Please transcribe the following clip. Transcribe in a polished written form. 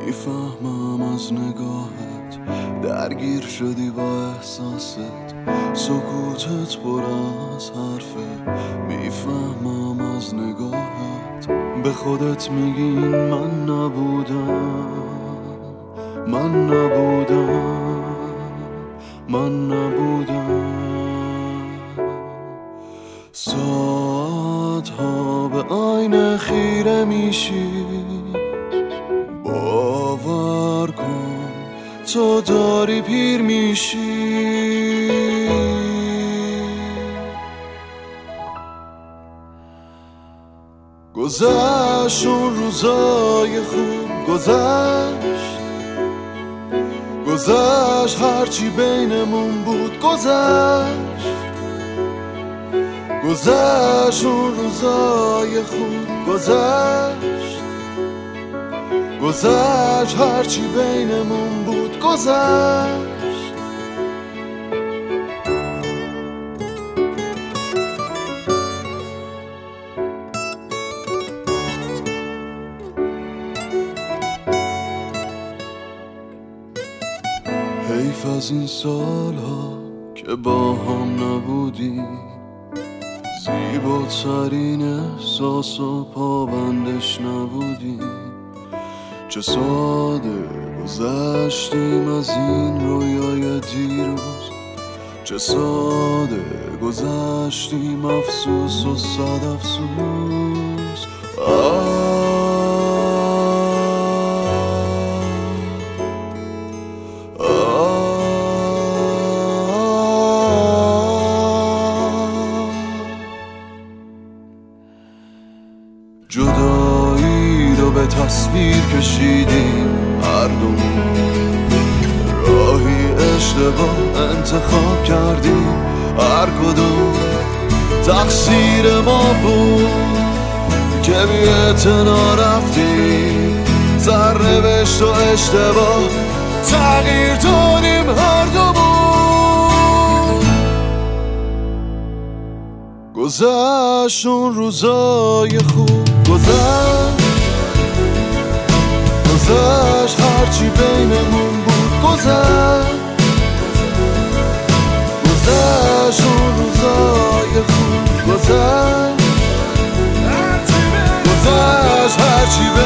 میفهمم از نگاهت درگیر شدی با احساست، سکوتت پر از حرفه. میفهمم از نگاهت به خودت میگین من نبودم، من نبودم، من نبودم. ساعتها به آینه خیره میشی، باور کن تو داری پیر میشی. گذشت اون روزای خوب، گذشت هرچی بینمون بود گذشت اون روزای خوب، گذشت هرچی بینمون بود گذشت. حیف از این سالها که با هم نبودی، زیباترین احساس و پابندش نبودی. چه ساده گذشتیم از این رویای دیروز، چه ساده گذشتیم افسوس و صد افسوس. جدایی رو به تصویر کشیدیم هر دومون، راهی اشتباه انتخاب کردیم هر کدوم. تقصیر ما بود که بی اعتنا رفتیم، سرنوشت و اشتباه تغییر دادیم هر دومون. گذشت اون روزای خوب، گذشت هرچی بینمون بود گذشت اون روزای خوب، گذشت هرچی